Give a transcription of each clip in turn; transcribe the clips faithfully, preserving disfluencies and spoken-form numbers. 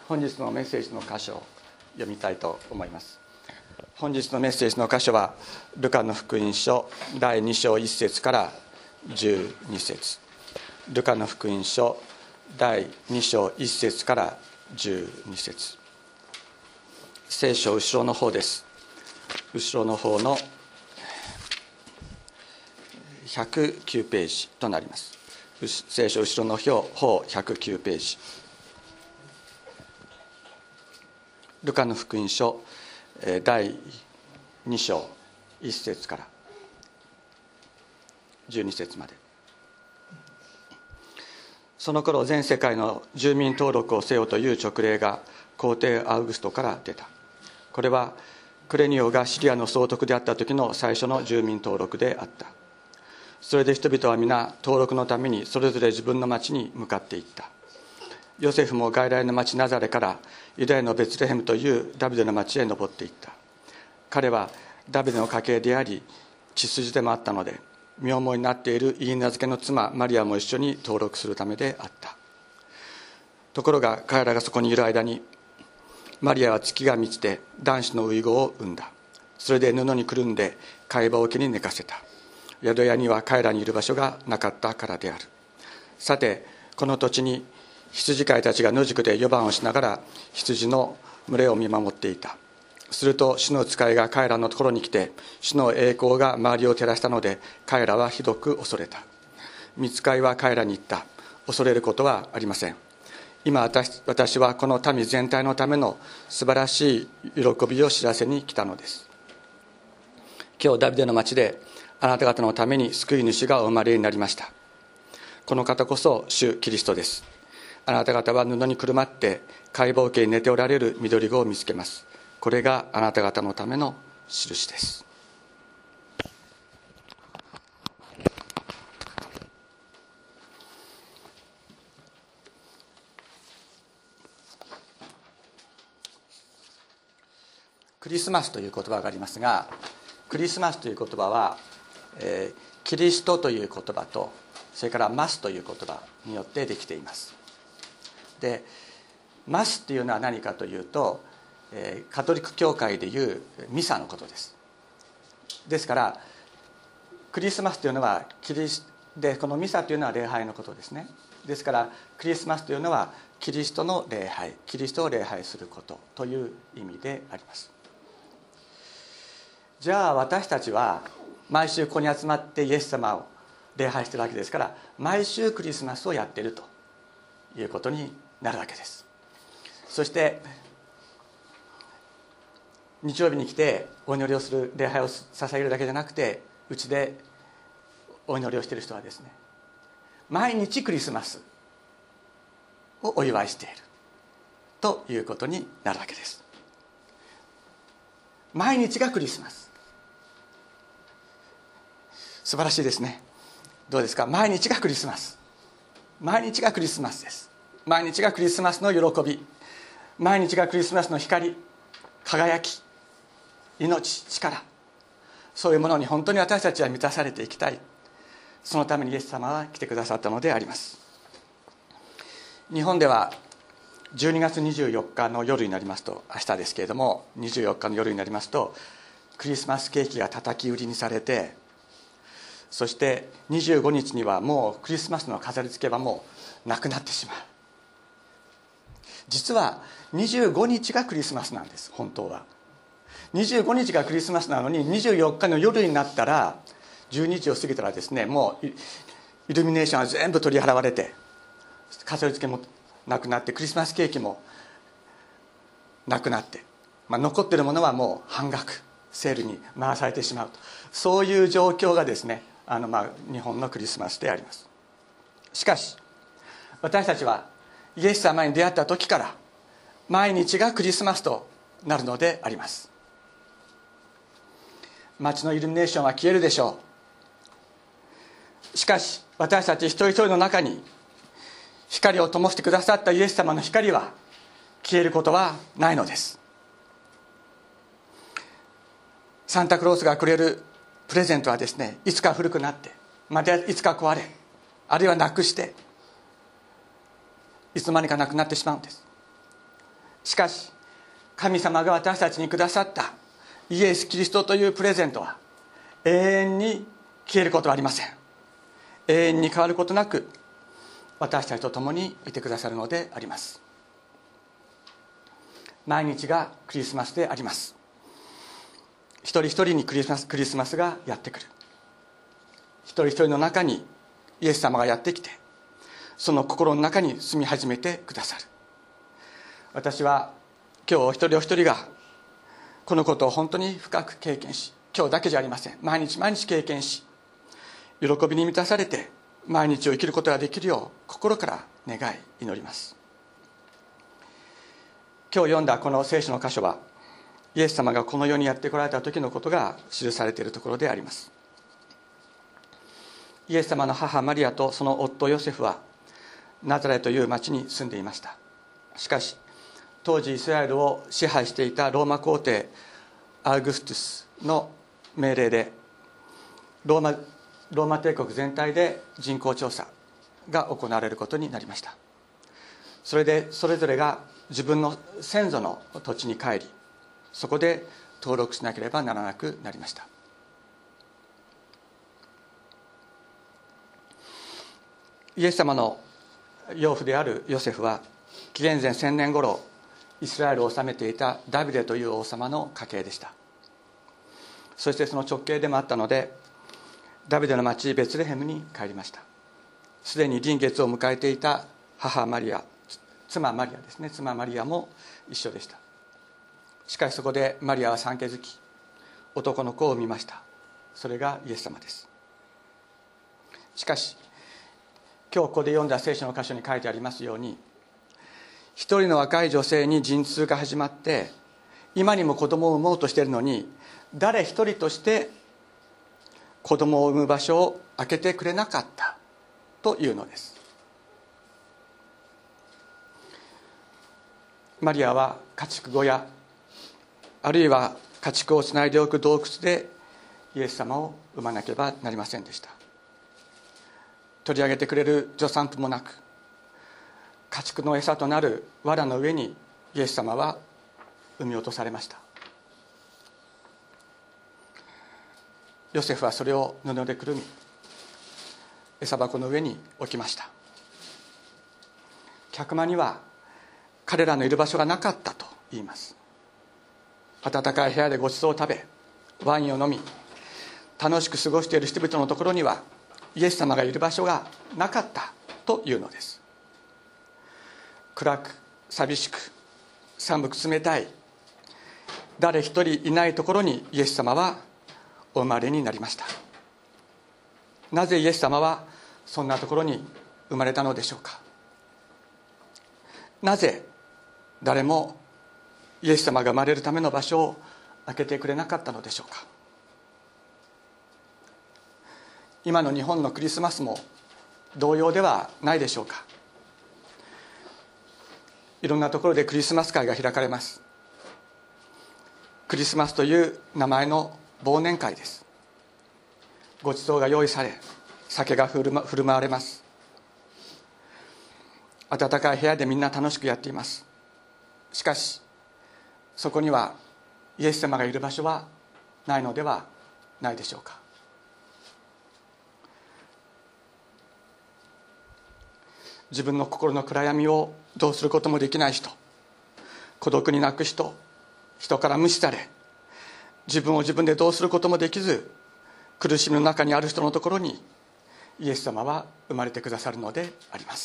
本日のメッセージの箇所を読みたいと思います。本日のメッセージの箇所はルカの福音書だいに章いっ節からじゅうに節、ルカの福音書だいに章いっ節からじゅうに節、聖書後ろの方です。後ろの方のひゃくきゅうページとなります。聖書後ろの方ひゃくきゅうページ、ルカの福音書だいに章いっ節からじゅうに節まで。その頃全世界の住民登録をせよという勅令が皇帝アウグストから出た。これはクレニオがシリアの総督であった時の最初の住民登録であった。それで人々は皆登録のためにそれぞれ自分の町に向かっていった。ヨセフも外来の町ナザレからユダヤのベツレヘムというダビデの町へ登っていった。彼はダビデの家系であり血筋でもあったので、身重になっているいいなずけの妻マリアも一緒に登録するためであった。ところが彼らがそこにいる間にマリアは月が満ちて男子の遺語を産んだ。それで布にくるんで貝羽桶に寝かせた。宿屋には彼らにいる場所がなかったからである。さてこの土地に羊飼いたちが野宿で夜番をしながら羊の群れを見守っていた。すると主の使いが彼らのところに来て、主の栄光が周りを照らしたので彼らはひどく恐れた。御使いは彼らに言った。恐れることはありません。今 私, 私はこの民全体のための素晴らしい喜びを知らせに来たのです。今日ダビデの町であなた方のために救い主がお生まれになりました。この方こそ主キリストです。あなた方は布にくるまって貝羽桶に寝ておられる緑子を見つけます。これがあなた方のための印です。クリスマスという言葉がありますが、クリスマスという言葉は、えー、キリストという言葉とそれからマスという言葉によってできています。でマスというのは何かというと、えー、カトリック教会でいうミサのことです。ですからクリスマスというのはキリスでこのミサというのは礼拝のことですね。ですからクリスマスというのはキリストの礼拝、キリストを礼拝することという意味であります。じゃあ私たちは毎週ここに集まってイエス様を礼拝しているわけですから、毎週クリスマスをやっているということになるわけです。そして日曜日に来てお祈りをする、礼拝を捧げるだけじゃなくて、うちでお祈りをしている人はですね、毎日クリスマスをお祝いしているということになるわけです。毎日がクリスマス、素晴らしいですね。どうですか。毎日がクリスマス、毎日がクリスマスです。毎日がクリスマスの喜び、毎日がクリスマスの光、輝き、命、力、そういうものに本当に私たちは満たされていきたい。そのためにイエス様は来てくださったのであります。日本ではじゅうにがつにじゅうよっかの夜になりますと、明日ですけれどもにじゅうよっかの夜になりますとクリスマスケーキが叩き売りにされて、そしてにじゅうごにちにはもうクリスマスの飾り付けはもうなくなってしまう。実はにじゅうごにちがクリスマスなんです。本当はにじゅうごにちがクリスマスなのに、にじゅうよっかの夜になったら、じゅうにちを過ぎたらですね、もうイルミネーションは全部取り払われて、飾り付けもなくなって、クリスマスケーキもなくなって、まあ、残っているものはもう半額セールに回されてしまうと、そういう状況がですね、あのまあ日本のクリスマスであります。しかし私たちはイエス様に出会った時から毎日がクリスマスとなるのであります。街のイルミネーションは消えるでしょう。しかし私たち一人一人の中に光を灯してくださったイエス様の光は消えることはないのです。サンタクロースがくれるプレゼントはですね、いつか古くなって、またいつか壊れ、あるいはなくして、いつの間にかなくなってしまうんです。 しかし神様が私たちにくださったイエス・キリストというプレゼントは永遠に消えることはありません。永遠に変わることなく私たちと共にいてくださるのであります。毎日がクリスマスであります。一人一人にクリスマス、クリスマスがやってくる。一人一人の中にイエス様がやってきて、その心の中に住み始めてくださる。私は今日お一人お一人がこのことを本当に深く経験し、今日だけじゃありません、毎日毎日経験し、喜びに満たされて毎日を生きることができるよう心から願い祈ります。今日読んだこの聖書の箇所は、イエス様がこの世にやって来られた時のことが記されているところであります。イエス様の母マリアとその夫ヨセフはナザレという町に住んでいました。しかし当時イスラエルを支配していたローマ皇帝アウグストゥスの命令でローマ、ローマ帝国全体で人口調査が行われることになりました。それでそれぞれが自分の先祖の土地に帰り、そこで登録しなければならなくなりました。イエス様の養父であるヨセフは紀元前せんねん頃イスラエルを治めていたダビデという王様の家系でした。そしてその直系でもあったので、ダビデの町ベツレヘムに帰りました。すでに臨月を迎えていた母マリア、妻マリアですね妻マリアも一緒でした。しかしそこでマリアは産気づき、男の子を産みました。それがイエス様です。しかし今日ここで読んだ聖書の箇所に書いてありますように、一人の若い女性に陣痛が始まって、今にも子供を産もうとしているのに、誰一人として子供を産む場所を開けてくれなかったというのです。マリアは家畜小屋、あるいは家畜をつないでおく洞窟でイエス様を産まなければなりませんでした。取り上げてくれる助産婦もなく、家畜の餌となる藁の上にイエス様は産み落とされました。ヨセフはそれを布でくるみ、餌箱の上に置きました。客間には彼らのいる場所がなかったと言います。暖かい部屋でごちそうを食べ、ワインを飲み、楽しく過ごしている人々のところにはイエス様がいる場所がなかったというのです。暗く寂しく寒く冷たい、誰一人いないところにイエス様はお生まれになりました。なぜイエス様はそんなところに生まれたのでしょうか。なぜ誰もイエス様が生まれるための場所を開けてくれなかったのでしょうか。今の日本のクリスマスも同様ではないでしょうか。いろんなところでクリスマス会が開かれます。クリスマスという名前の忘年会です。ごちそうが用意され、酒が振る舞振る舞われます。暖かい部屋でみんな楽しくやっています。しかしそこにはイエス様がいる場所はないのではないでしょうか。自分の心の暗闇をどうすることもできない人、孤独に泣く人、人から無視され、自分を自分でどうすることもできず苦しみの中にある人のところにイエス様は生まれてくださるのであります。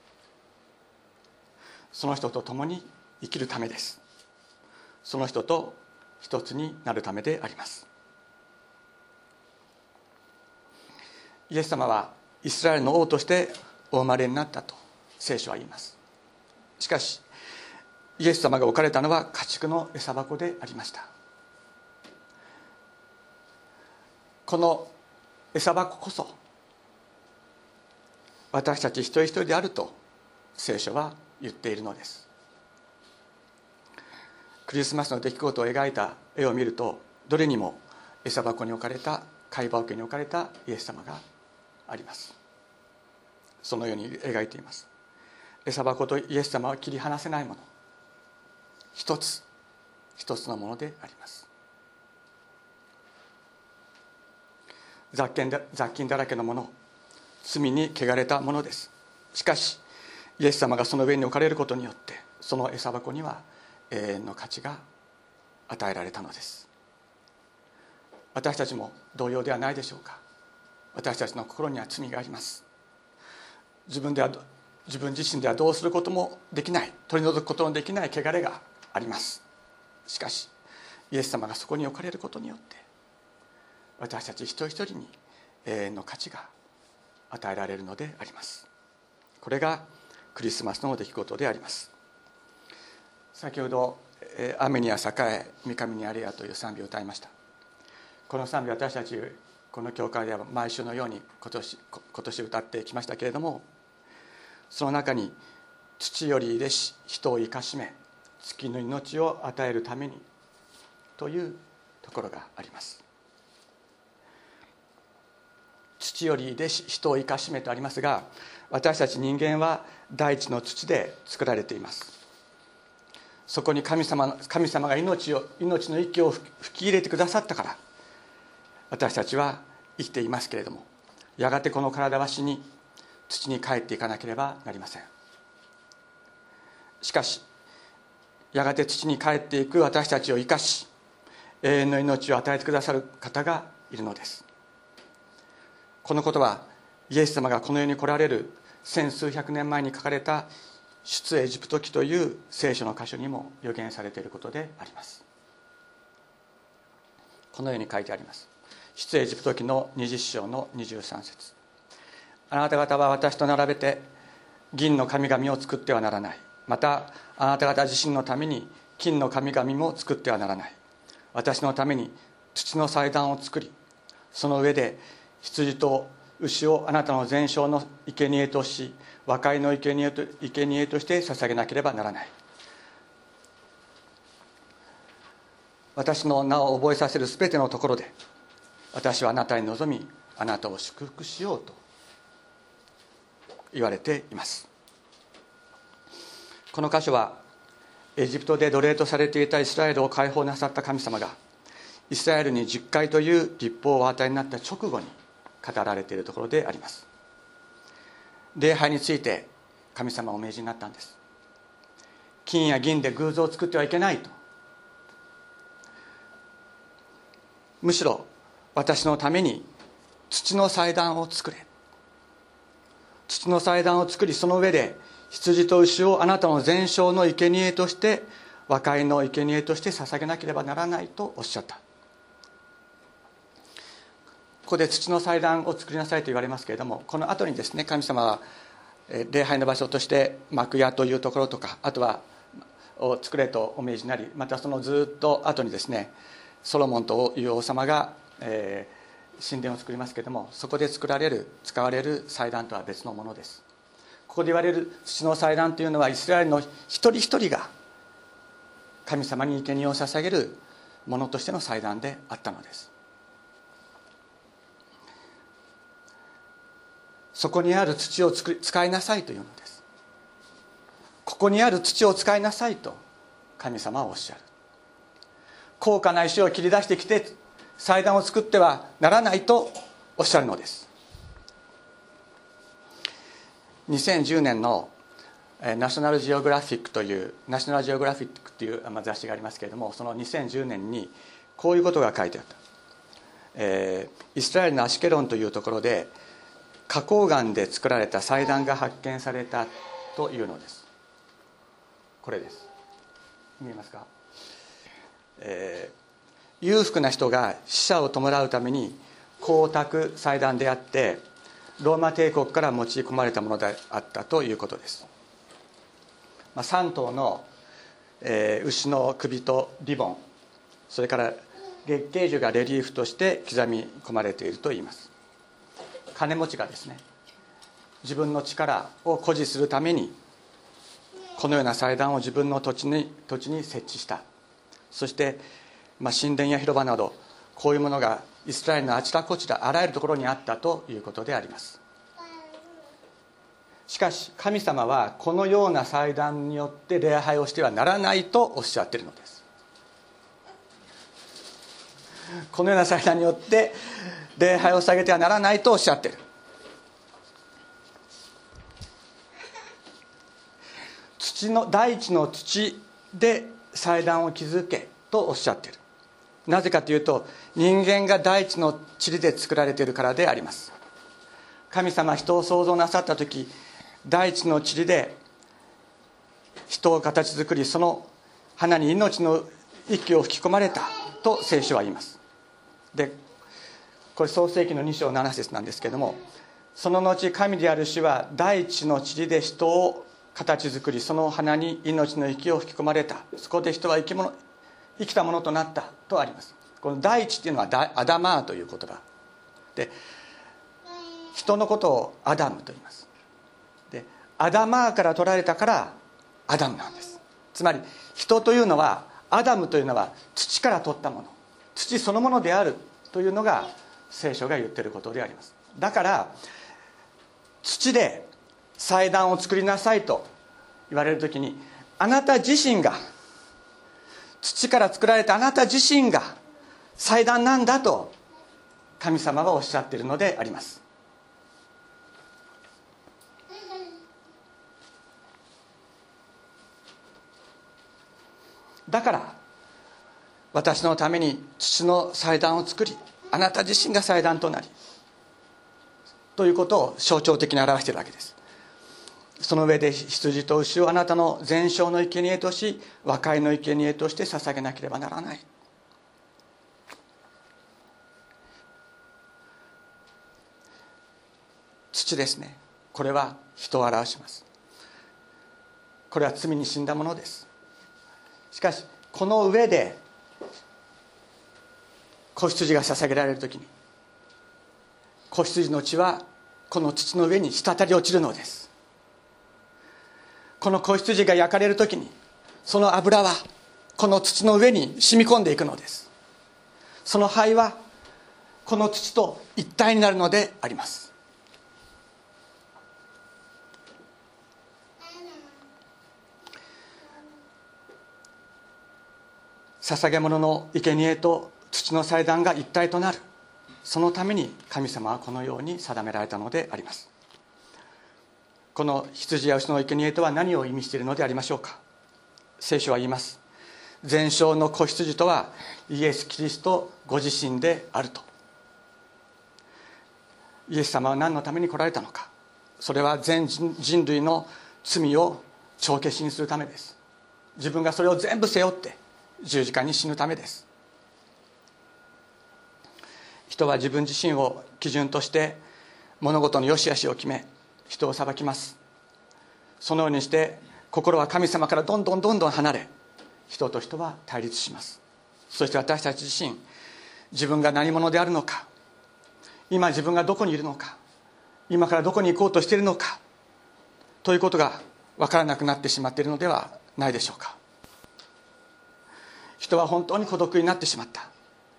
その人と共に生きるためです。その人と一つになるためであります。イエス様はイスラエルの王としてお生まれになったと聖書は言います。しかしイエス様が置かれたのは家畜の餌箱でありました。この餌箱こそ私たち一人一人であると聖書は言っているのです。クリスマスの出来事を描いた絵を見ると、どれにも餌箱に置かれた、貝羽桶に置かれたイエス様があります。そのように描いています。餌箱とイエス様は切り離せないもの。 一つ一つのものであります。雑菌だ雑菌だらけのもの、罪に汚れたものです。しかしイエス様がその上に置かれることによって、その餌箱には永遠の価値が与えられたのです。私たちも同様ではないでしょうか。私たちの心には罪があります。自分では自分自身ではどうすることもできない、取り除くことのできない汚れがあります。しかしイエス様がそこに置かれることによって、私たち一人一人に永遠の価値が与えられるのであります。これがクリスマスの出来事であります。先ほど「雨には栄え、御神にあれや」という賛美を歌いました。この賛美、私たちこの教会では毎週のように今年今年歌ってきましたけれども、その中に「土より入れし人を生かしめ、月の命を与えるために」というところがあります。土より入れし人を生かしめとありますが、私たち人間は大地の土で作られています。そこに神様、神様が命を命の息を吹き入れてくださったから私たちは生きていますけれども、やがてこの体は死に土に帰っていかなければなりません。しかしやがて土に帰っていく私たちを生かし、永遠の命を与えてくださる方がいるのです。このことはイエス様がこの世に来られる千数百年前に書かれた出エジプト記という聖書の箇所にも予言されていることであります。このように書いてあります。出エジプト記のにじゅっ章のにじゅうさん節、あなた方は私と並べて銀の神々を作ってはならない。またあなた方自身のために金の神々も作ってはならない。私のために土の祭壇を作り、その上で羊と牛をあなたの全焼の生贄とし、和解の生贄と生贄として捧げなければならない。私の名を覚えさせるすべてのところで私はあなたに望み、あなたを祝福しようと言われています。この箇所はエジプトで奴隷とされていたイスラエルを解放なさった神様がイスラエルに十戒という律法をお与えになった直後に語られているところであります。礼拝について神様はお命じになったんです。金や銀で偶像を作ってはいけないと。むしろ私のために土の祭壇を作れ。土の祭壇を作り、その上で羊と牛をあなたの全焼の生贄として、和解の生贄として捧げなければならないとおっしゃった。ここで土の祭壇を作りなさいと言われますけれども、この後にですね、神様は礼拝の場所として幕屋というところとか、あとはを作れとお命じになり、またそのずっと後にですね、ソロモンという王様が、えー、神殿を作りますけれども、そこで作られる使われる祭壇とは別のものです。ここで言われる土の祭壇というのは、イスラエルの一人一人が神様に生贄を捧げるものとしての祭壇であったのです。そこにある土を作り使いなさいというのです。ここにある土を使いなさいと神様はおっしゃる。高価な石を切り出してきて祭壇を作ってはならないとおっしゃるのです。にせんじゅうねんのナショナルジオグラフィックというナショナルジオグラフィックという雑誌がありますけれども、そのにせんじゅうねんにこういうことが書いてあった。えー、イスラエルのアシュケロンというところで花崗岩で作られた祭壇が発見されたというのです。これです。見えますか？えー、裕福な人が死者を弔うために光沢祭壇であって、ローマ帝国から用い込まれたものであったということです。まあ、さん頭の、えー、牛の首とリボン、それから月桂樹がレリーフとして刻み込まれているといいます。金持ちがですね、自分の力を誇示するためにこのような祭壇を自分の土地に土地に設置した。そして、まあ、神殿や広場などこういうものがイスラエルのあちらこちらあらゆるところにあったということであります。 しかし神様はこのような祭壇によって礼拝をしてはならないとおっしゃっているのです。このような祭壇によって礼拝を捧げてはならないとおっしゃっている。土の大地の土で祭壇を築けとおっしゃっている。なぜかというと、人間が大地の塵で作られているからであります。神様は人を創造なさった時、大地の塵で人を形作り、その花に命の息を吹き込まれたと聖書は言います。でこれ創世記のに章なな節なんですけれども、その後神である主は大地の塵で人を形作り、その花に命の息を吹き込まれた。そこで人は生き物生きたものとなったとあります。この大地っていうのはアダマーという言葉で、人のことをアダムと言います。でアダマーから取られたからアダムなんです。つまり人というのは、アダムというのは土から取ったもの、土そのものであるというのが聖書が言っていることであります。だから土で祭壇を作りなさいと言われるときに、あなた自身が、土から作られたあなた自身が祭壇なんだと神様はおっしゃっているのであります。だから私のために土の祭壇を作り、あなた自身が祭壇となりということを象徴的に表しているわけです。その上で羊と牛をあなたの全焼の生贄とし、和解の生贄として捧げなければならない。土ですね、これは人を表します。これは罪に死んだものです。しかしこの上で子羊が捧げられるときに、子羊の血はこの土の上に滴り落ちるのです。この子羊が焼かれるときに、その油はこの土の上に染み込んでいくのです。その灰はこの土と一体になるのであります。捧げ物の生贄と土の祭壇が一体となる、そのために神様はこのように定められたのであります。この羊や牛の生贄とは何を意味しているのでありましょうか。聖書は言います。全焼の子羊とはイエス・キリストご自身であると。イエス様は何のために来られたのか。それは全人類の罪を帳消しにするためです。自分がそれを全部背負って十字架に死ぬためです。人は自分自身を基準として物事の良し悪しを決め、人を裁きます。そのようにして心は神様からどんどんどんどん離れ、人と人は対立します。そして私たち自身、自分が何者であるのか、今自分がどこにいるのか、今からどこに行こうとしているのかということが分からなくなってしまっているのではないでしょうか。人は本当に孤独になってしまった。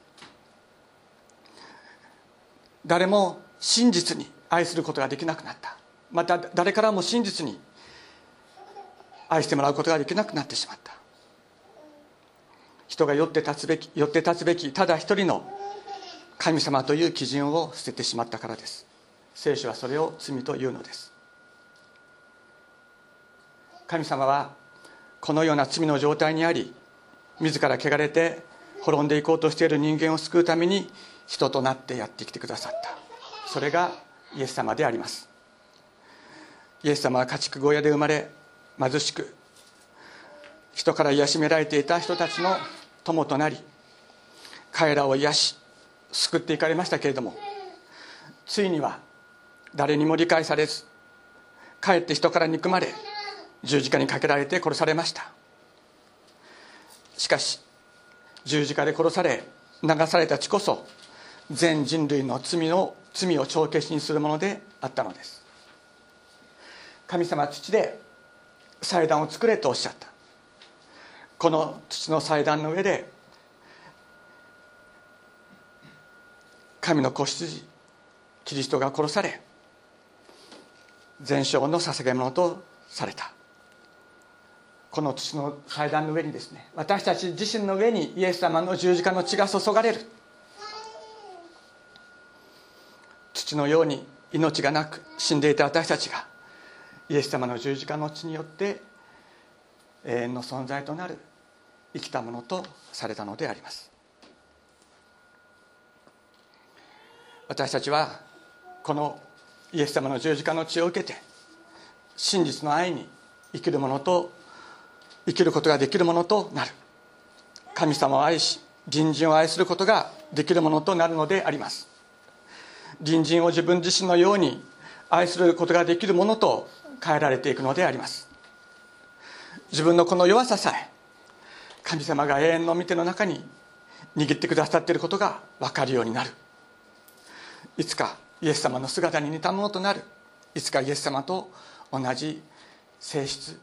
誰も真実に愛することができなくなった。また誰からも真実に愛してもらうことができなくなってしまった。人がよって立つべき、よって立つべきただ一人の神様という基準を捨ててしまったからです。聖書はそれを罪というのです。神様はこのような罪の状態にあり、自ら汚れて滅んでいこうとしている人間を救うために人となってやってきてくださった。それがイエス様であります。イエス様は家畜小屋で生まれ、貧しく人から癒しめられていた人たちの友となり、彼らを癒し救っていかれましたけれども、ついには誰にも理解されず、かえって人から憎まれ、十字架にかけられて殺されました。しかし十字架で殺され流された血こそ全人類の罪の罪を帳消しにするものであったのです。神様は土で祭壇を作れとおっしゃった。この土の祭壇の上で神の子羊キリストが殺され、 全焼の捧げ物とされた。この土の祭壇の上にですね、私たち自身の上にイエス様の十字架の血が注がれる。土のように命がなく死んでいた私たちがイエス様の十字架の血によって永遠の存在となる生きたものとされたのであります。私たちはこのイエス様の十字架の血を受けて真実の愛に生きるものと生きることができるものとなる。神様を愛し隣人を愛することができるものとなるのであります。隣人を自分自身のように愛することができるものと変えられていくのであります。自分のこの弱ささえ神様が永遠の御手の中に握ってくださっていることが分かるようになる。いつかイエス様の姿に似たものとなる。いつかイエス様と同じ性質、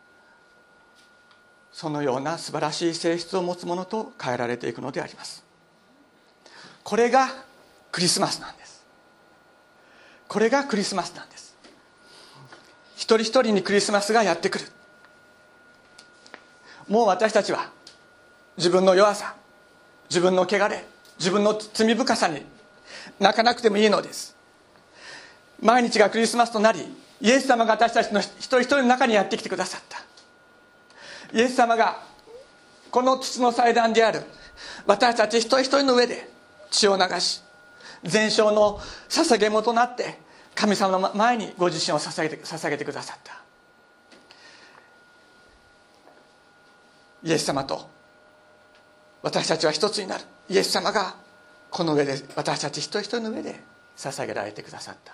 そのような素晴らしい性質を持つものと変えられていくのであります。これがクリスマスなんです。これがクリスマスなんです。一人一人にクリスマスがやってくる。もう私たちは自分の弱さ、自分の汚れ、自分の罪深さに泣かなくてもいいのです。毎日がクリスマスとなり、イエス様が私たちの一人一人の中にやってきてくださった。イエス様がこの土の祭壇である私たち一人一人の上で血を流し、全焼の捧げ物となって神様の前にご自身を捧げて、捧げてくださった。イエス様と私たちは一つになる。イエス様がこの上で私たち一人一人の上で捧げられてくださった。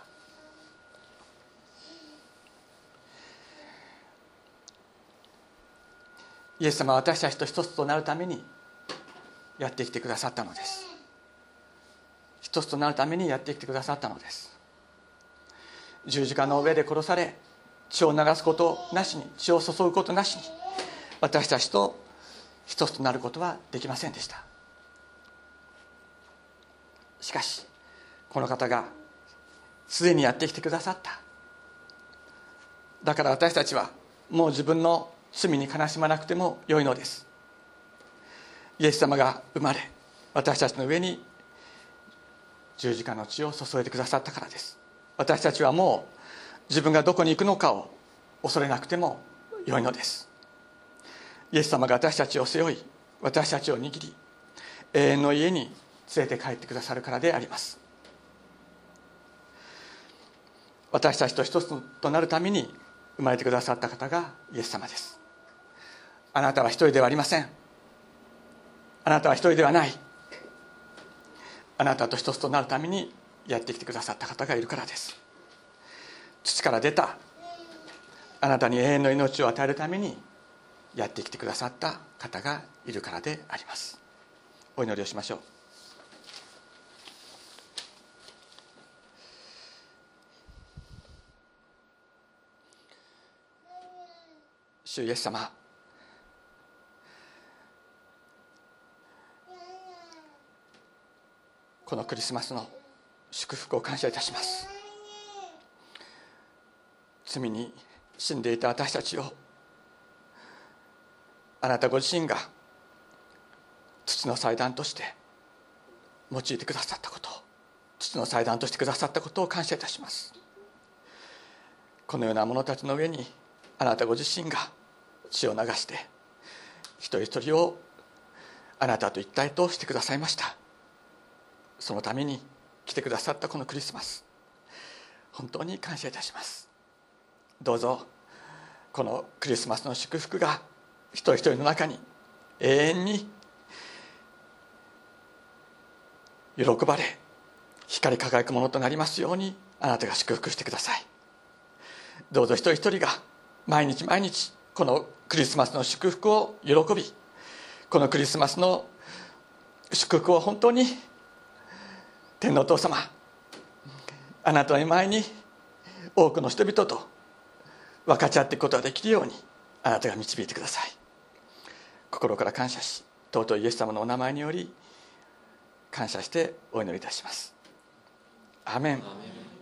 イエス様は私たちと一つとなるためにやってきてくださったのです。一つとなるためにやってきてくださったのです。十字架の上で殺され、血を流すことなしに、血を注ぐことなしに、私たちと一つとなることはできませんでした。しかしこの方がすでにやってきてくださった。だから私たちはもう自分の罪に悲しまなくてもよいのです。イエス様が生まれ、私たちの上に十字架の血を注いでくださったからです。私たちはもう自分がどこに行くのかを恐れなくてもよいのです。イエス様が私たちを背負い、私たちを握り、永遠の家に連れて帰ってくださるからであります。私たちと一つとなるために生まれてくださった方がイエス様です。あなたは一人ではありません。あなたは一人ではない。あなたと一つとなるためにやってきてくださった方がいるからです。土から出たあなたに永遠の命を与えるためにやってきてくださった方がいるからであります。お祈りをしましょう。主イエス様、このクリスマスの祝福を感謝いたします。罪に死んでいた私たちをあなたご自身が土の祭壇として用いてくださったこと、土の祭壇としてくださったことを感謝いたします。このような者たちの上にあなたご自身が血を流して一人一人をあなたと一体としてくださいました。そのために来てくださったこのクリスマス、本当に感謝いたします。どうぞこのクリスマスの祝福が一人一人の中に永遠に喜ばれ光り輝くものとなりますようにあなたが祝福してください。どうぞ一人一人が毎日毎日このクリスマスの祝福を喜び、このクリスマスの祝福を本当に天のお父様、あなたの前に多くの人々と分かち合っていくことができるようにあなたが導いてください。心から感謝し、尊いイエス様のお名前により感謝してお祈りいたします。アーメン。アーメン。